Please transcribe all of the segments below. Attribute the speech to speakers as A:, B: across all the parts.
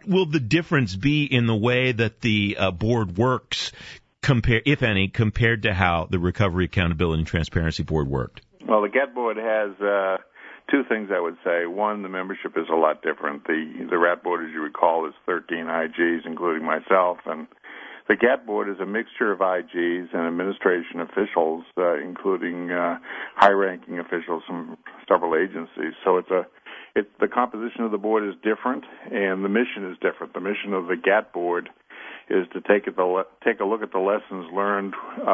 A: will the difference be in the way that the board works, if any, compared to how the Recovery, Accountability, and Transparency Board worked?
B: Well, the GATT board has two things I would say. One, the membership is a lot different. The RAT board, as you recall, is 13 IGs, including myself, and the GATT board is a mixture of IGs and administration officials, including high-ranking officials from several agencies. So the composition of the board is different, and the mission is different. The mission of the GATT board is to take a look at the lessons learned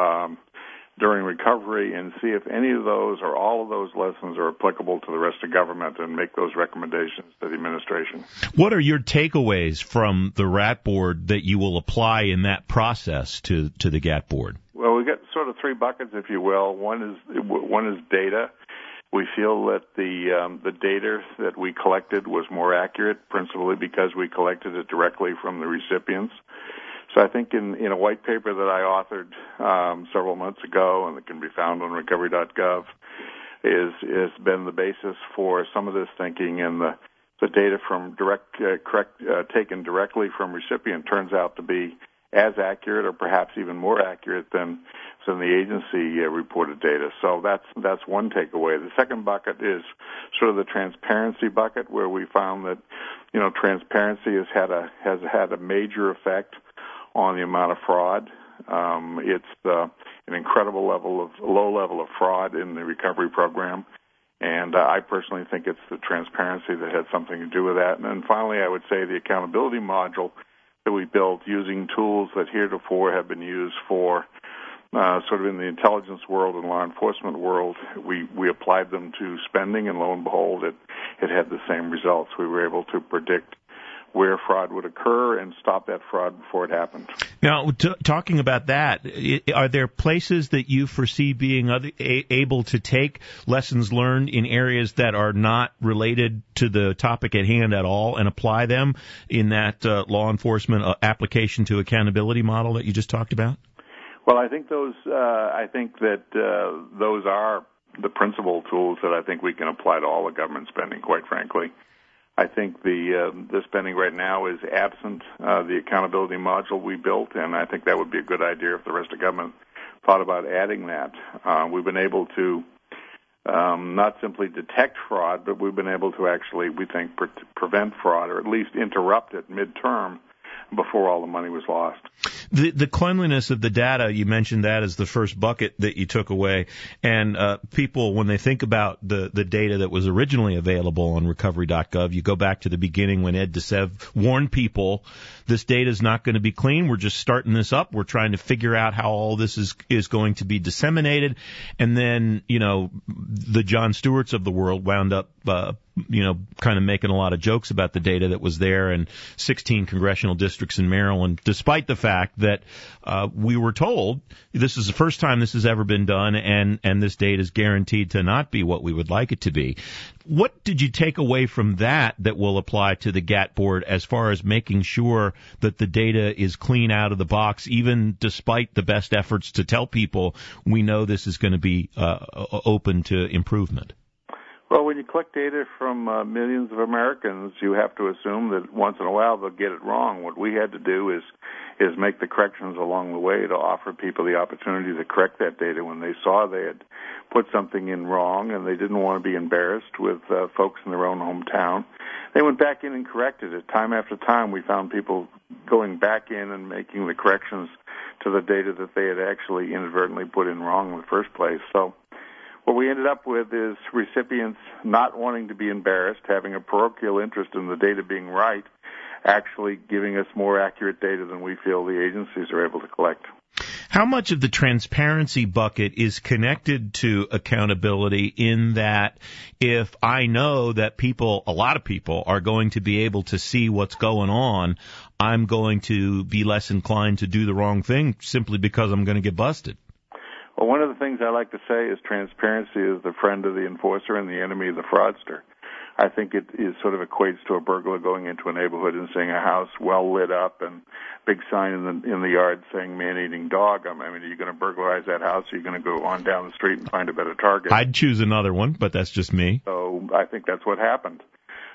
B: during recovery and see if any of those or all of those lessons are applicable to the rest of government and make those recommendations to the administration.
A: What are your takeaways from the RAT board that you will apply in that process to the GATT board?
B: Well, we've got sort of three buckets, if you will. One is data. We feel that the data that we collected was more accurate, principally because we collected it directly from the recipients. So I think in a white paper that I authored several months ago, and that can be found on recovery.gov, has been the basis for some of this thinking, and the data from taken directly from recipient turns out to be as accurate or perhaps even more accurate than the agency reported data. So that's one takeaway. The second bucket is sort of the transparency bucket, where we found that transparency has had a major effect on the amount of fraud. It's an incredible low level of fraud in the recovery program, and I personally think it's the transparency that had something to do with that. And then finally, I would say the accountability module that we built using tools that heretofore have been used for sort of in the intelligence world and law enforcement world. We applied them to spending, and lo and behold, it had the same results. We were able to predict where fraud would occur and stop that fraud before it happened.
A: Now, talking about that, are there places that you foresee being able to take lessons learned in areas that are not related to the topic at hand at all and apply them in that law enforcement application to accountability model that you just talked about?
B: Well, I think those are the principal tools that I think we can apply to all the government spending, quite frankly. I think the spending right now is absent the accountability module we built, and I think that would be a good idea if the rest of government thought about adding that. We've been able to not simply detect fraud, but we've been able to actually, we think, prevent fraud, or at least interrupt it midterm before all the money was lost.
A: The cleanliness of the data, you mentioned that as the first bucket that you took away. And people, when they think about the data that was originally available on recovery.gov, you go back to the beginning when Ed DeSev warned people, this data is not going to be clean. We're just starting this up. We're trying to figure out how all this is going to be disseminated. And then, the Jon Stewarts of the world wound up kind of making a lot of jokes about the data that was there in 16 congressional districts in Maryland, despite the fact that we were told this is the first time this has ever been done, and this data is guaranteed to not be what we would like it to be. What did you take away from that will apply to the GATT board as far as making sure that the data is clean out of the box, even despite the best efforts to tell people we know this is going to be open to improvement?
B: Well, when you collect data from millions of Americans, you have to assume that once in a while they'll get it wrong. What we had to do is make the corrections along the way to offer people the opportunity to correct that data when they saw they had put something in wrong and they didn't want to be embarrassed with folks in their own hometown. They went back in and corrected it. Time after time, we found people going back in and making the corrections to the data that they had actually inadvertently put in wrong in the first place. So what we ended up with is recipients not wanting to be embarrassed, having a parochial interest in the data being right, actually giving us more accurate data than we feel the agencies are able to collect.
A: How much of the transparency bucket is connected to accountability in that if I know that a lot of people are going to be able to see what's going on, I'm going to be less inclined to do the wrong thing simply because I'm going to get busted?
B: Well, one of the things I like to say is transparency is the friend of the enforcer and the enemy of the fraudster. I think it is sort of equates to a burglar going into a neighborhood and seeing a house well lit up and big sign in the yard saying man-eating dog. I mean, are you going to burglarize that house? Or are you going to go on down the street and find a better target?
A: I'd choose another one, but that's just me.
B: So I think that's what happened.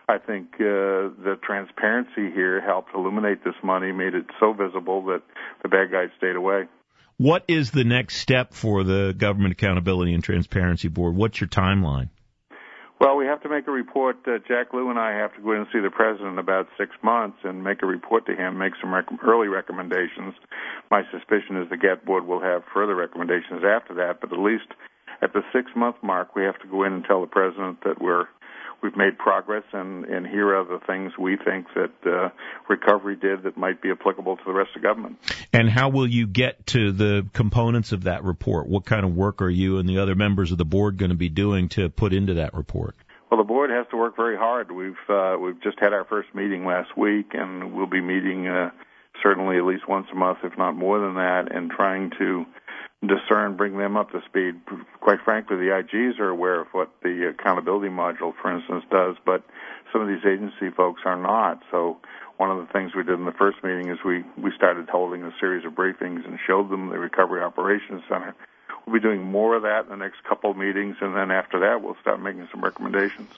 B: I think the transparency here helped illuminate this money, made it so visible that the bad guys stayed away.
A: What is the next step for the Government Accountability and Transparency Board? What's your timeline?
B: Well, we have to make a report. Jack Lew and I have to go in and see the president in about 6 months and make a report to him, make some early recommendations. My suspicion is the GATT board will have further recommendations after that, but at least at the 6-month mark, we have to go in and tell the president that we've made progress, and here are the things we think that recovery did that might be applicable to the rest of government.
A: And how will you get to the components of that report? What kind of work are you and the other members of the board going to be doing to put into that report?
B: Well, the board has to work very hard. We've just had our first meeting last week, and we'll be meeting certainly at least once a month, if not more than that, and trying to discern, bring them up to speed. Quite frankly, the IGs are aware of what the accountability module, for instance, does, but some of these agency folks are not. So one of the things we did in the first meeting is we started holding a series of briefings and showed them the Recovery Operations Center. We'll be doing more of that in the next couple of meetings, and then after that, we'll start making some recommendations.